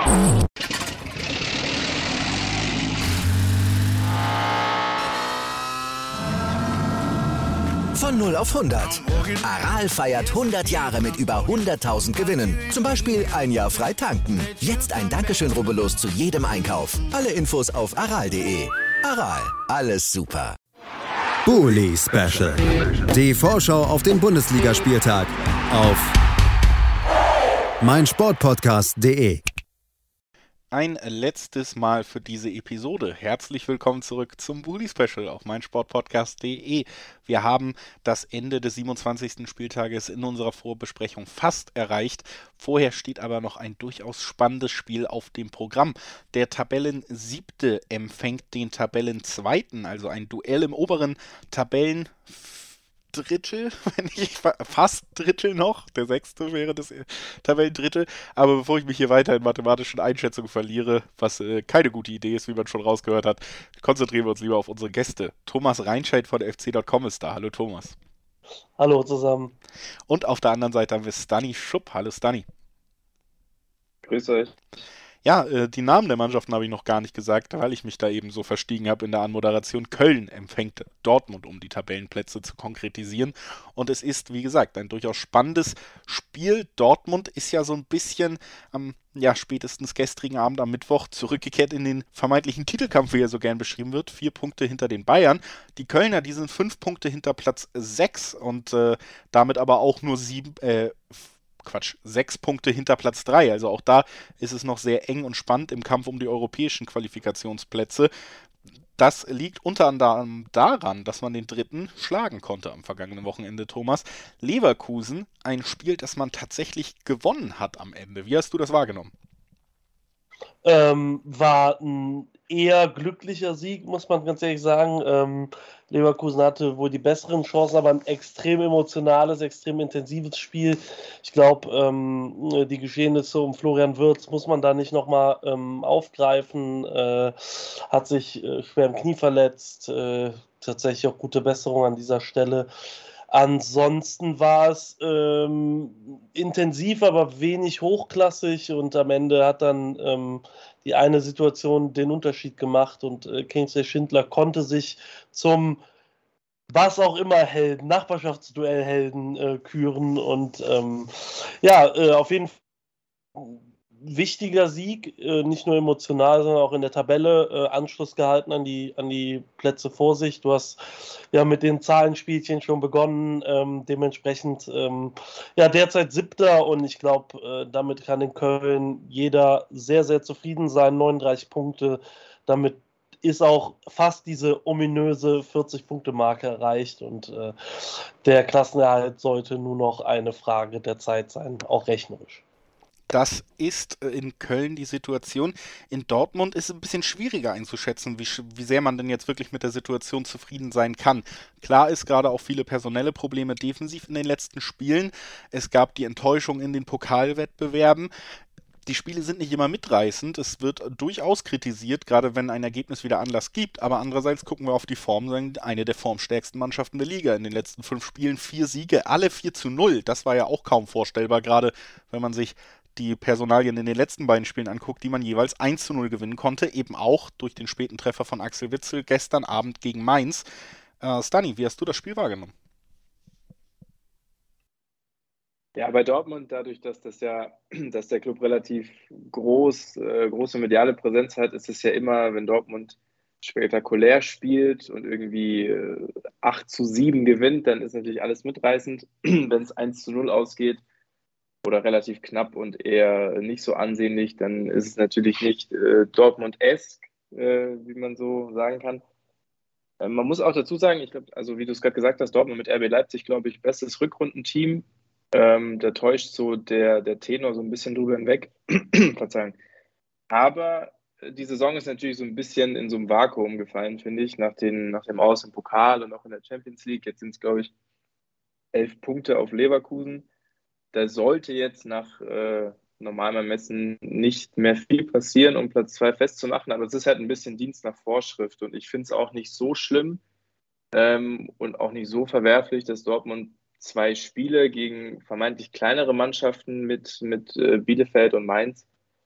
Von 0 auf 100. Aral feiert 100 Jahre mit über 100.000 Gewinnen. Zum Beispiel ein Jahr frei tanken. Jetzt ein Dankeschön, rubbellos zu jedem Einkauf. Alle Infos auf aral.de. Aral, alles super. Bully Special. Die Vorschau auf den Bundesligaspieltag auf meinsportpodcast.de. Ein letztes Mal für diese Episode. Herzlich willkommen zurück zum Bully Special auf meinsportpodcast.de. Wir haben das Ende des 27. Spieltages in unserer Vorbesprechung fast erreicht. Vorher steht aber noch ein durchaus spannendes Spiel auf dem Programm. Der Tabellensiebte empfängt den Tabellenzweiten, also ein Duell im oberen Tabellenviertel, wenn nicht fast Drittel noch. Der sechste wäre das Tabellendrittel. Aber bevor ich mich hier weiter in mathematischen Einschätzungen verliere, was keine gute Idee ist, wie man schon rausgehört hat, konzentrieren wir uns lieber auf unsere Gäste. Thomas Reinscheid von fc.com ist da. Hallo Thomas. Hallo zusammen. Und auf der anderen Seite haben wir Stani Schupp. Hallo Stani. Grüß euch. Ja, die Namen der Mannschaften habe ich noch gar nicht gesagt, weil ich mich da eben so verstiegen habe in der Anmoderation. Köln empfängt Dortmund, um die Tabellenplätze zu konkretisieren. Und es ist, wie gesagt, ein durchaus spannendes Spiel. Dortmund ist ja so ein bisschen am spätestens gestrigen Abend am Mittwoch zurückgekehrt in den vermeintlichen Titelkampf, wie er so gern beschrieben wird. 4 Punkte hinter den Bayern. Die Kölner, die sind 5 Punkte hinter Platz 6 und damit aber auch nur 6 Punkte hinter Platz 3. Also auch da ist es noch sehr eng und spannend im Kampf um die europäischen Qualifikationsplätze. Das liegt unter anderem daran, dass man den Dritten schlagen konnte am vergangenen Wochenende, Thomas. Leverkusen, ein Spiel, das man tatsächlich gewonnen hat am Ende. Wie hast du das wahrgenommen? War ein eher glücklicher Sieg, muss man ganz ehrlich sagen. Leverkusen hatte wohl die besseren Chancen, aber ein extrem emotionales, extrem intensives Spiel. Ich glaube, die Geschehnisse um Florian Wirtz muss man da nicht nochmal aufgreifen. Hat sich schwer im Knie verletzt. Tatsächlich auch gute Besserung an dieser Stelle. Ansonsten war es intensiv, aber wenig hochklassig und am Ende hat dann die eine Situation den Unterschied gemacht und Kingsley Schindler konnte sich zum was auch immer Helden, Nachbarschaftsduellhelden küren und auf jeden Fall wichtiger Sieg, nicht nur emotional, sondern auch in der Tabelle Anschluss gehalten an die Plätze vor sich. Du hast ja mit den Zahlenspielchen schon begonnen, dementsprechend derzeit 7. und ich glaube, damit kann in Köln jeder sehr, sehr zufrieden sein. 39 Punkte, damit ist auch fast diese ominöse 40-Punkte-Marke erreicht und der Klassenerhalt sollte nur noch eine Frage der Zeit sein, auch rechnerisch. Das ist in Köln die Situation. In Dortmund ist es ein bisschen schwieriger einzuschätzen, wie sehr man denn jetzt wirklich mit der Situation zufrieden sein kann. Klar ist gerade auch viele personelle Probleme defensiv in den letzten Spielen. Es gab die Enttäuschung in den Pokalwettbewerben. Die Spiele sind nicht immer mitreißend. Es wird durchaus kritisiert, gerade wenn ein Ergebnis wieder Anlass gibt. Aber andererseits gucken wir auf die Form, eine der formstärksten Mannschaften der Liga. In den letzten 5 Spielen 4 Siege, alle 4-0. Das war ja auch kaum vorstellbar, gerade wenn man sich die Personalien in den letzten beiden Spielen anguckt, die man jeweils 1-0 gewinnen konnte, eben auch durch den späten Treffer von Axel Witsel gestern Abend gegen Mainz. Stani, wie hast du das Spiel wahrgenommen? Ja, bei Dortmund, dadurch, dass der Club relativ große mediale Präsenz hat, ist es ja immer, wenn Dortmund spektakulär spielt und irgendwie 8-7 gewinnt, dann ist natürlich alles mitreißend. Wenn es 1-0 ausgeht, oder relativ knapp und eher nicht so ansehnlich, dann ist es natürlich nicht Dortmund-esque, wie man so sagen kann. Man muss auch dazu sagen, ich glaube, also wie du es gerade gesagt hast, Dortmund mit RB Leipzig, glaube ich, bestes Rückrundenteam. Da täuscht so der Tenor so ein bisschen drüber hinweg. Verzeihung. Aber die Saison ist natürlich so ein bisschen in so einem Vakuum gefallen, finde ich, nach dem Aus im Pokal und auch in der Champions League. Jetzt sind es, glaube ich, 11 Punkte auf Leverkusen. Da sollte jetzt nach normalem Ermessen nicht mehr viel passieren, um Platz 2 festzumachen, aber es ist halt ein bisschen Dienst nach Vorschrift und ich finde es auch nicht so schlimm und auch nicht so verwerflich, dass Dortmund 2 Spiele gegen vermeintlich kleinere Mannschaften mit Bielefeld und Mainz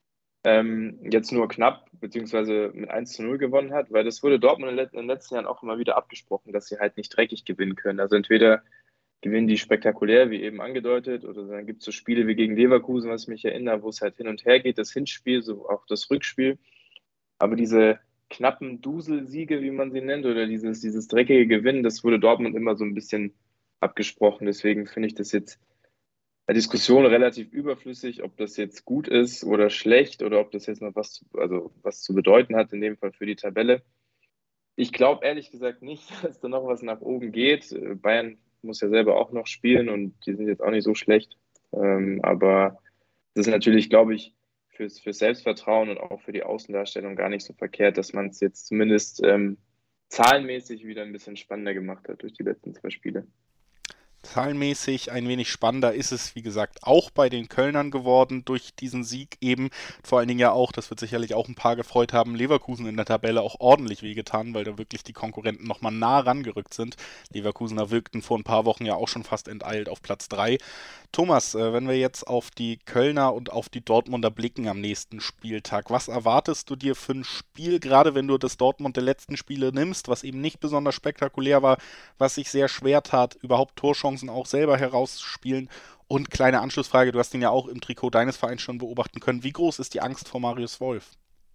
jetzt nur knapp, beziehungsweise mit 1:0 gewonnen hat, weil das wurde Dortmund in den letzten Jahren auch immer wieder abgesprochen, dass sie halt nicht dreckig gewinnen können. Also entweder gewinnen die spektakulär, wie eben angedeutet, oder dann gibt es so Spiele wie gegen Leverkusen, was ich mich erinnere, wo es halt hin und her geht, das Hinspiel, so auch das Rückspiel. Aber diese knappen Duselsiege, wie man sie nennt, oder dieses dreckige Gewinnen, das wurde Dortmund immer so ein bisschen abgesprochen. Deswegen finde ich das jetzt eine Diskussion relativ überflüssig, ob das jetzt gut ist oder schlecht oder ob das jetzt noch was zu bedeuten hat, in dem Fall für die Tabelle. Ich glaube ehrlich gesagt nicht, dass da noch was nach oben geht. Bayern muss ja selber auch noch spielen und die sind jetzt auch nicht so schlecht. Aber das ist natürlich, glaube ich, fürs Selbstvertrauen und auch für die Außendarstellung gar nicht so verkehrt, dass man es jetzt zumindest zahlenmäßig wieder ein bisschen spannender gemacht hat durch die letzten 2 Spiele. Zahlenmäßig ein wenig spannender ist es, wie gesagt, auch bei den Kölnern geworden durch diesen Sieg eben. Vor allen Dingen ja auch, das wird sicherlich auch ein paar gefreut haben, Leverkusen in der Tabelle auch ordentlich wehgetan, weil da wirklich die Konkurrenten nochmal nah rangerückt sind. Leverkusener wirkten vor ein paar Wochen ja auch schon fast enteilt auf Platz 3. Thomas, wenn wir jetzt auf die Kölner und auf die Dortmunder blicken am nächsten Spieltag, was erwartest du dir für ein Spiel, gerade wenn du das Dortmund der letzten Spiele nimmst, was eben nicht besonders spektakulär war, was sich sehr schwer tat, überhaupt Torchancen auch selber herausspielen? Und kleine Anschlussfrage, du hast ihn ja auch im Trikot deines Vereins schon beobachten können. Wie groß ist die Angst vor Marius Wolf?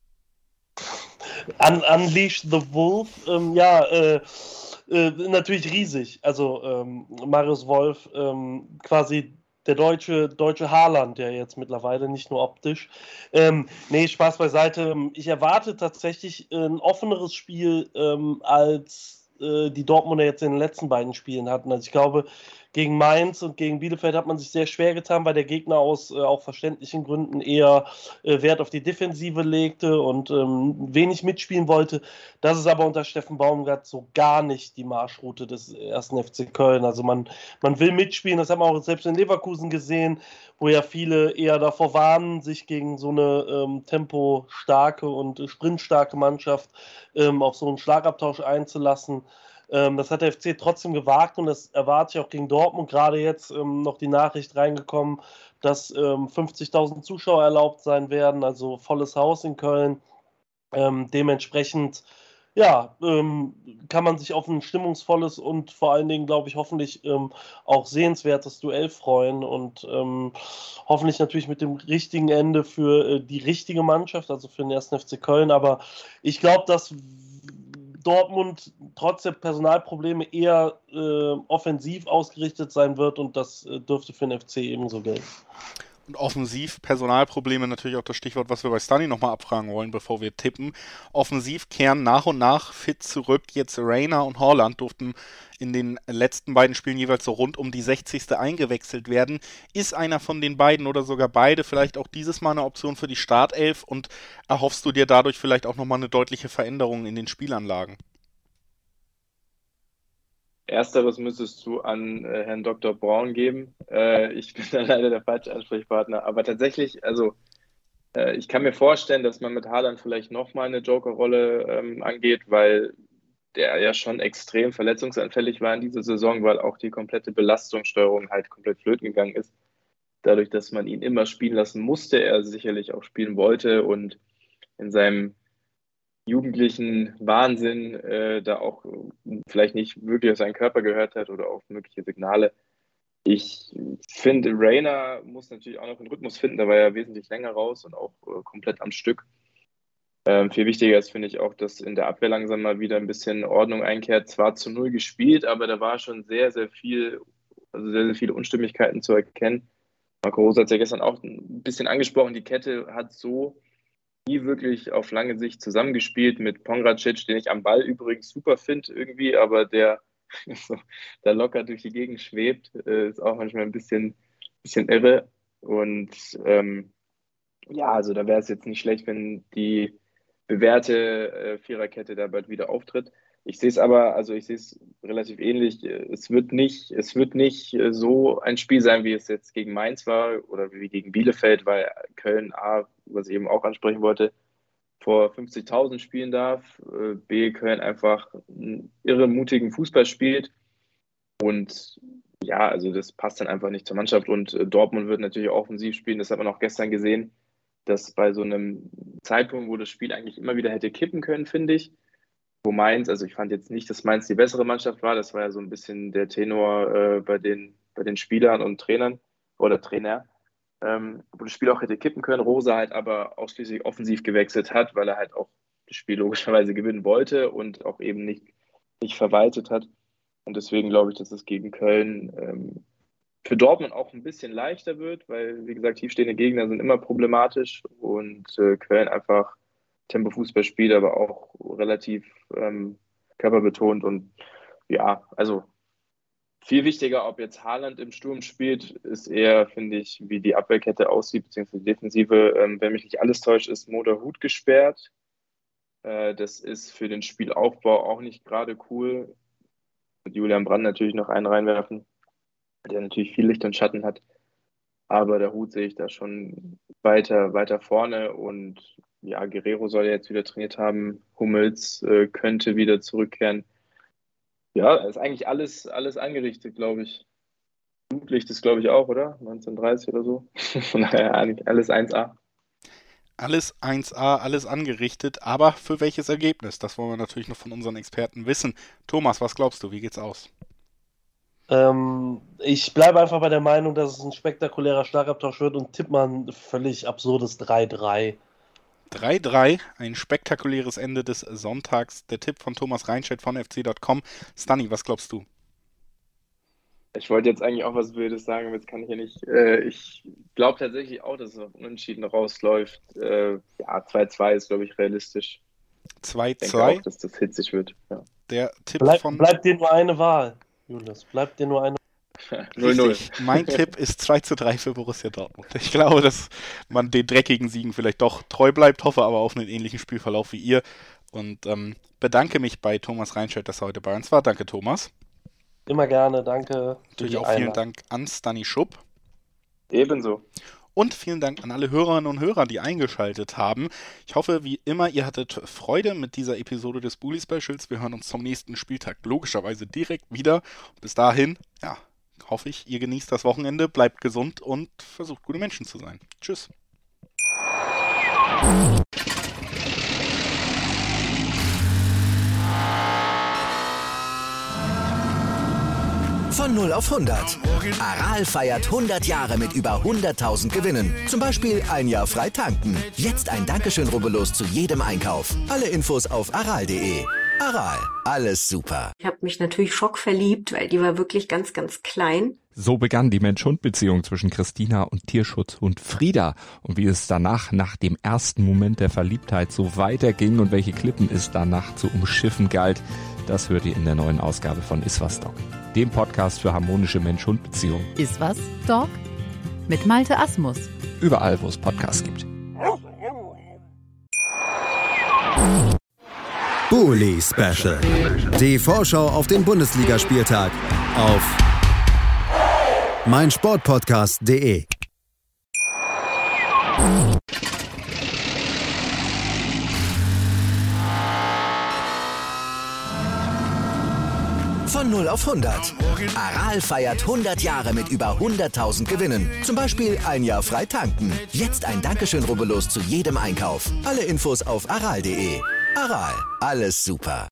Unleash the Wolf, natürlich riesig. Also Marius Wolf, quasi der deutsche Haaland, der jetzt mittlerweile, nicht nur optisch. Nee, Spaß beiseite. Ich erwarte tatsächlich ein offeneres Spiel, als die Dortmunder jetzt in den letzten beiden Spielen hatten. Also ich glaube, gegen Mainz und gegen Bielefeld hat man sich sehr schwer getan, weil der Gegner aus auch verständlichen Gründen eher Wert auf die Defensive legte und wenig mitspielen wollte. Das ist aber unter Steffen Baumgart so gar nicht die Marschroute des 1. FC Köln. Also man will mitspielen, das haben wir auch selbst in Leverkusen gesehen, wo ja viele eher davor warnen, sich gegen so eine tempostarke und sprintstarke Mannschaft auf so einen Schlagabtausch einzulassen. Das hat der FC trotzdem gewagt und das erwarte ich auch gegen Dortmund. Gerade jetzt noch die Nachricht reingekommen, dass 50.000 Zuschauer erlaubt sein werden, also volles Haus in Köln. Dementsprechend kann man sich auf ein stimmungsvolles und vor allen Dingen, glaube ich, hoffentlich auch sehenswertes Duell freuen und hoffentlich natürlich mit dem richtigen Ende für die richtige Mannschaft, also für den 1. FC Köln. Aber ich glaube, dass Dortmund trotz der Personalprobleme eher offensiv ausgerichtet sein wird und das dürfte für den FC ebenso gelten. Und offensiv Personalprobleme natürlich auch das Stichwort, was wir bei Stani nochmal abfragen wollen, bevor wir tippen. Offensiv kehren nach und nach fit zurück. Jetzt Reina und Haaland durften in den letzten beiden Spielen jeweils so rund um die 60. eingewechselt werden. Ist einer von den beiden oder sogar beide vielleicht auch dieses Mal eine Option für die Startelf und erhoffst du dir dadurch vielleicht auch nochmal eine deutliche Veränderung in den Spielanlagen? Ersteres müsstest du an Herrn Dr. Braun geben. Ich bin da leider der falsche Ansprechpartner. Aber tatsächlich, also ich kann mir vorstellen, dass man mit Haaland vielleicht nochmal eine Joker-Rolle angeht, weil der ja schon extrem verletzungsanfällig war in dieser Saison, weil auch die komplette Belastungssteuerung halt komplett flöten gegangen ist. Dadurch, dass man ihn immer spielen lassen musste, er sicherlich auch spielen wollte und in seinem jugendlichen Wahnsinn da auch vielleicht nicht wirklich auf seinen Körper gehört hat oder auf mögliche Signale. Ich finde, Reina muss natürlich auch noch einen Rhythmus finden, da war er wesentlich länger raus und auch komplett am Stück. Viel wichtiger ist, finde ich, auch, dass in der Abwehr langsam mal wieder ein bisschen Ordnung einkehrt. Zwar zu 0 gespielt, aber da war schon sehr, sehr viele Unstimmigkeiten zu erkennen. Marco Rose hat es ja gestern auch ein bisschen angesprochen, die Kette hat so nie wirklich auf lange Sicht zusammengespielt mit Pongracic, den ich am Ball übrigens super finde irgendwie, aber der so, da locker durch die Gegend schwebt, ist auch manchmal ein bisschen irre. Und also da wäre es jetzt nicht schlecht, wenn die bewährte Viererkette da bald wieder auftritt. Ich sehe es relativ ähnlich. Es wird nicht so ein Spiel sein, wie es jetzt gegen Mainz war oder wie gegen Bielefeld, weil Köln A, was ich eben auch ansprechen wollte, vor 50.000 spielen darf. B, Köln einfach einen irre mutigen Fußball spielt. Und ja, also das passt dann einfach nicht zur Mannschaft. Und Dortmund wird natürlich auch offensiv spielen. Das hat man auch gestern gesehen. das bei so einem Zeitpunkt, wo das Spiel eigentlich immer wieder hätte kippen können, finde ich. Wo Mainz, also ich fand jetzt nicht, dass Mainz die bessere Mannschaft war, das war ja so ein bisschen der Tenor bei den Spielern und Trainern oder Trainer, wo das Spiel auch hätte kippen können. Rose halt aber ausschließlich offensiv gewechselt hat, weil er halt auch das Spiel logischerweise gewinnen wollte und auch eben nicht verwaltet hat. Und deswegen glaube ich, dass es gegen Köln für Dortmund auch ein bisschen leichter wird, weil, wie gesagt, tiefstehende Gegner sind immer problematisch und Köln einfach Tempo-Fußball spielt, aber auch relativ körperbetont. Und ja, also viel wichtiger, ob jetzt Haaland im Sturm spielt, ist eher, finde ich, wie die Abwehrkette aussieht, beziehungsweise die Defensive. Wenn mich nicht alles täuscht, ist Moderhut gesperrt. Das ist für den Spielaufbau auch nicht gerade cool. Mit Julian Brandt natürlich noch einen reinwerfen, der natürlich viel Licht und Schatten hat. Aber der Hut sehe ich da schon weiter vorne. Und ja, Guerrero soll ja jetzt wieder trainiert haben. Hummels könnte wieder zurückkehren. Ja, ist eigentlich alles angerichtet, glaube ich. Flutlicht ist, glaube ich, auch, oder? 1930 oder so. Von daher eigentlich alles 1A. Alles 1A, alles angerichtet, aber für welches Ergebnis? Das wollen wir natürlich noch von unseren Experten wissen. Thomas, was glaubst du, wie geht's aus? Ich bleibe einfach bei der Meinung, dass es ein spektakulärer Schlagabtausch wird und tippe mal ein völlig absurdes 3-3. 3-3, ein spektakuläres Ende des Sonntags. Der Tipp von Thomas Reinscheid von fc.com. Stanni, was glaubst du? Ich wollte jetzt eigentlich auch was Wildes sagen, aber jetzt kann ich ja nicht. Ich glaube tatsächlich auch, dass es auf Unentschieden rausläuft. Ja, 2-2 ist, glaube ich, realistisch. 2-2. Ich denke auch, dass das hitzig wird. Ja. Der Tipp bleibt dir nur eine Wahl, Julius. Bleibt dir nur eine 0-0. Mein Tipp ist 2-3 für Borussia Dortmund. Ich glaube, dass man den dreckigen Siegen vielleicht doch treu bleibt, hoffe aber auf einen ähnlichen Spielverlauf wie ihr und bedanke mich bei Thomas Reinscheid, dass er heute bei uns war. Danke, Thomas. Immer gerne, danke. Natürlich auch vielen Dank an Stanni Schupp. Ebenso. Und vielen Dank an alle Hörerinnen und Hörer, die eingeschaltet haben. Ich hoffe, wie immer, ihr hattet Freude mit dieser Episode des Bully Specials. Wir hören uns zum nächsten Spieltag logischerweise direkt wieder. Bis dahin, ja, hoffe ich, ihr genießt das Wochenende, bleibt gesund und versucht, gute Menschen zu sein. Tschüss. Von 0 auf 100. Aral feiert 100 Jahre mit über 100.000 Gewinnen. Zum Beispiel ein Jahr frei tanken. Jetzt ein Dankeschön, rubbellos zu jedem Einkauf. Alle Infos auf aral.de. Aral, alles super. Ich habe mich natürlich schockverliebt, weil die war wirklich ganz, ganz klein. So begann die Mensch-Hund-Beziehung zwischen Christina und Tierschutzhund Frieda. Und wie es danach, nach dem ersten Moment der Verliebtheit, so weiterging und welche Klippen es danach zu umschiffen galt, das hört ihr in der neuen Ausgabe von Iswas Dog, dem Podcast für harmonische Mensch-Hund-Beziehungen. Iswas Dog mit Malte Asmus. Überall, wo es Podcasts gibt. Bully Special. Die Vorschau auf den Bundesligaspieltag auf meinsportpodcast.de. Von 0 auf 100. Aral feiert 100 Jahre mit über 100.000 Gewinnen. Zum Beispiel ein Jahr frei tanken. Jetzt ein Dankeschön, rubbellos zu jedem Einkauf. Alle Infos auf aral.de. Aral, alles super.